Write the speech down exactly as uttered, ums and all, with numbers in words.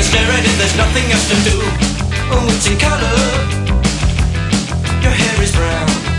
and stare at it, there's nothing else to do. Oh, it's in color. Your hair is brown.